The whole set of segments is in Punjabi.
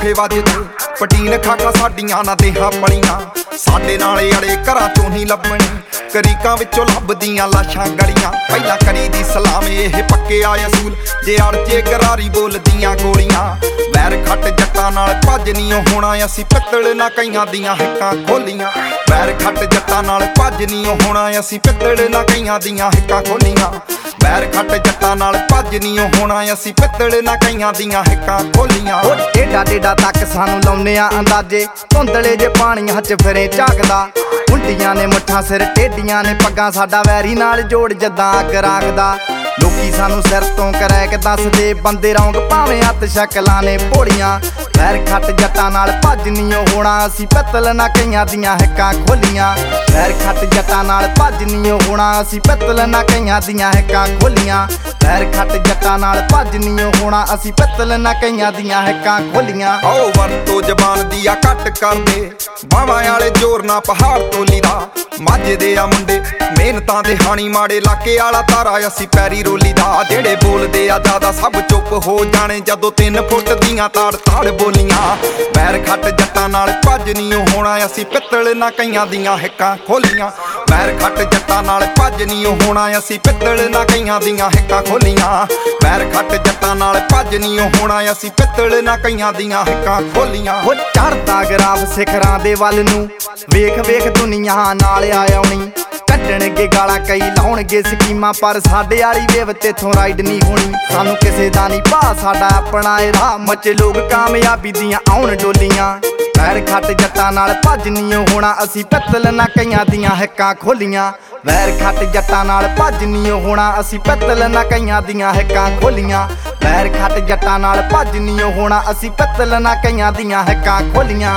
ਇਹ ਵੱਜਦੇ ਪਟੀਨ ਖਾਕਾ ਸਾਡੀਆਂ ਨਾ ਦੇਹਾਂ ਪਲੀਆਂ ਸਾਡੇ ਨਾਲੇ ਅੜੇ ਘਰਾਂ ਚੋਂ ਨਹੀਂ ਲੱਭਣੀ ਕਰੀਕਾਂ ਵਿੱਚੋਂ ਲੱਭਦੀਆਂ ਲਾਸ਼ਾਂ ਗਲੀਆਂ ਪਹਿਲਾਂ ਕਰੀ ਦੀ ਸਲਾਮ ਇਹ ਪੱਕੇ ਆ ਅਸੂਲ ਜੇ ਅੜਚੇ ਕਰਾਰੀ ਬੋਲਦੀਆਂ ਗੋਲੀਆਂ ਵੈਰ ਖੱਟ ਜੱਟਾਂ ਨਾਲ ਭੱਜ ਨਹੀਂ ਹੋਣਾ ਅਸੀਂ ਪਿੱਤਲ ਨਾ ਕਈਆਂ ਦੀਆਂ ਹਿੱਕਾਂ ਖੋਲੀਆਂ ਵੈਰ ਖੱਟ ਜੱਟਾਂ ਨਾਲ ਭੱਜ ਨਹੀਂ ਹੋਣਾ ਅਸੀਂ ਪਿੱਤਲ ਨਾ ਕਈਆਂ ਦੀਆਂ ਹਿੱਕਾਂ ਖੋਲੀਆਂ ਵੈਰ ਖੱਟ ਜੱਟਾਂ ਨਾਲ ਭੱਜ ਨਹੀਂ ਹੋਣਾ ਅਸੀਂ ਪਿੱਤਲ ਨਾ ਕਈਆਂ ਦੀਆਂ ਹਿੱਕਾਂ ਖੋਲੀਆਂ ਏਡਾ ਡੇਡਾ ਤੱਕ ਸਾਨੂੰ ਲਾਉਨੇ ਆ ਅੰਦਾਜ਼ੇ ਧੁੰਦਲੇ ਜੇ ਪਾਣੀਆਂ 'ਚ ਫਿਰੇ ਝਾਕਦਾ ਹੁੰਡੀਆਂ ਨੇ ਮੁੱਠਾਂ ਸਿਰ ਟੇਡੀਆਂ ਨੇ ਪੱਗਾਂ ਸਾਡਾ ਵੈਰੀ ਨਾਲ ਜੋੜ ਜਦਾਂ ਅੱਗ ਰਾਗਦਾ ਲੋਕੀ ਸਾਨੂੰ ਸਿਰ ਤੋਂ ਕਰੈਕ ਦੱਸਦੇ ਬੰਦੇ ਰੌਂਗ ਭਾਵੇਂ ਹੱਥ ਸ਼ਕਲਾਂ ਨੇ ਭੋਲੀਆਂ ਵੈਰ ਖੱਟ ਜੱਟਾਂ ਨਾਲ ਭੱਜ ਨਹੀਂ ਹੋਣਾ ਅਸੀਂ ਪਿੱਤਲ ਨਾ ਕਈਆਂ ਦੀਆਂ ਹਿੱਕਾਂ ਖੋਲੀਆਂ ਵੈਰ ਖੱਟ ਜੱਟਾਂ ਨਾਲ ਭੱਜ ਨਹੀਂ ਹੋਣਾ ਅਸੀਂ ਪਿੱਤਲ ਨਾ ਕਈਆਂ ਦੀਆਂ ਹਿੱਕਾਂ ਖੋਲੀਆਂ ਵੈਰ ਖੱਟ ਜੱਟਾਂ ਨਾਲ ਭੱਜ ਨਹੀਂ ਹੋਣਾ ਅਸੀਂ ਪਿੱਤਲ ਨਾ ਕਈਆਂ ਦੀਆਂ ਹਿੱਕਾਂ ਖੋਲੀਆਂ ਆਓ ਵਰਤੋਂ ਜ਼ਬਾਨ ਦੀ ਆ ਘੱਟ ਕਰਦੇ ਬਾਵਾਂ ਵਾਲੇ ਜ਼ੋਰ ਨਾ ਪਹਾੜ ਤੋਂ ਲੀਦਾ ਮਾਝੇ ਦੇ ਆ ਮੁੰਡੇ ਮਿਹਨਤਾਂ ਦੇ ਹਾਣੀ ਮਾੜੇ ਇਲਾਕੇ ਵਾਲਾ ਤਾਰਾ ਅਸੀਂ ਪੈਰੀ ਰੋਲੀ ਦਾ ਜਿਹੜੇ ਬੋਲਦੇ ਆ ਜ਼ਿਆਦਾ ਸਭ ਚੁੱਪ ਹੋ ਜਾਣੇ ਜਦੋਂ 3 ਫੁੱਟ ਦੀਆਂ ਤਾੜ ਤਾੜ ਬੋਲੀਆਂ ਵੈਰ ਖੱਟ ਜੱਟਾਂ ਨਾਲ ਭੱਜ ਨਹੀਂ ਹੋਣਾ ਅਸੀਂ ਪਿੱਤਲ ਨਾ ਕਈਆਂ ਦੀਆਂ ਹਿੱਕਾਂ ਖੋਲੀਆਂ ਵੈਰ ਖੱਟ ਜੱਟਾਂ ਨਾਲ ਭੱਜ ਨਹੀਂ ਹੋਣਾ ਅਸੀਂ ਪਿੱਤਲ ਨਾ ਕਈਆਂ ਦੀਆਂ ਹਿੱਕਾਂ ਖੋਲੀਆਂ ਵੈਰ ਖੱਟ ਜੱਟਾਂ ਨਾਲ ਭੱਜ ਨਹੀਂ ਹੋਣਾ ਅਸੀਂ ਪਿੱਤਲ ਨਾ ਕਈਆਂ ਦੀਆਂ ਹਿੱਕਾਂ ਖੋਲੀਆਂ ਉਹ ਚੜਦਾ ਗਰਾਫ ਸਿਖਰਾਂ ਦੇ ਵੱਲ ਨੂੰ ਵੇਖ ਵੇਖ ਦੁਨੀਆ ਨਾਲ ਆ ਆਉਣੀ ਕੱਢਣਗੇ ਗਾਲਾਂ ਕਈ ਲਾਉਣਗੇ ਸਕੀਮਾਂ ਪਰ ਸਾਡੇ ਵਾਲੀ ਵੇਵ ਤੇਥੋਂ ਰਾਈਡ ਨਹੀਂ ਹੋਣੀ ਸਾਨੂੰ ਕਿਸੇ ਦਾ ਨਹੀਂ ਭਾ ਸਾਡਾ ਆਪਣਾ ਇਹ ਰਾਹ ਮੱਚੇ ਲੋਕ ਕਾਮਯਾਬੀ ਦੀਆਂ ਆਉਣ ਡੋਲੀਆਂ ਵੈਰ ਖੱਟ ਜੱਟਾਂ ਨਾਲ ਭੱਜ ਨਹੀਂ ਹੋਣਾ ਅਸੀਂ ਪਿੱਤਲ ਨਾ ਕਈਆਂ ਦੀਆਂ ਹਿੱਕਾਂ ਖੋਲੀਆਂ ਵੈਰ ਖੱਟ ਜੱਟਾਂ ਨਾਲ ਭੱਜ ਨਹੀਂ ਹੋਣਾ ਅਸੀਂ ਪਿੱਤਲ ਨਾ ਕਈਆਂ ਦੀਆਂ ਹਿੱਕਾਂ ਖੋਲੀਆਂ ਵੈਰ ਖੱਟ ਜੱਟਾਂ ਨਾਲ ਭੱਜ ਨਹੀਂ ਹੋਣਾ ਅਸੀਂ ਪਿੱਤਲ ਨਾ ਕਈਆਂ ਦੀਆਂ ਹਿੱਕਾਂ ਖੋਲੀਆਂ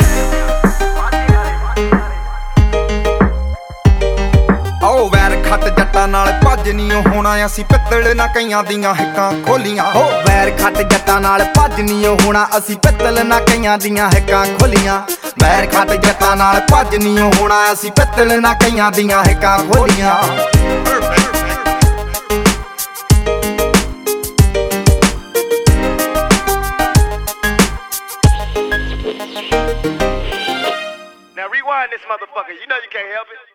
ਆਓ ਵੈਰ ਖੱਟ ਜੱਟਾਂ ਨਾਲ ਭੱਜ ਨਹੀਂ ਹੋਣਾ ਅਸੀਂ ਪਿੱਤਲ ਨਾ ਕਈਆਂ ਦੀਆਂ ਹਿੱਕਾਂ ਖੋਲੀਆਂ ਹੋ ਵੈਰ ਖੱਟ ਜੱਟਾਂ ਨਾਲ ਭੱਜ ਨਹੀਂ ਹੋਣਾ ਅਸੀਂ ਪਿੱਤਲ ਨਾ ਕਈਆਂ ਦੀਆਂ ਹਿੱਕਾਂ ਖੋਲੀਆਂ ਵੈਰ ਖੱਟ ਜੱਟਾਂ ਨਾਲ ਭੱਜ ਨਹੀਂ ਹੋਣਾ ਅਸੀਂ ਪਿੱਤਲ ਨਾ ਕਈਆਂ ਦੀਆਂ ਹਿੱਕਾਂ ਖੋਲੀਆਂ Now rewind this motherfucker, you know you can't help it.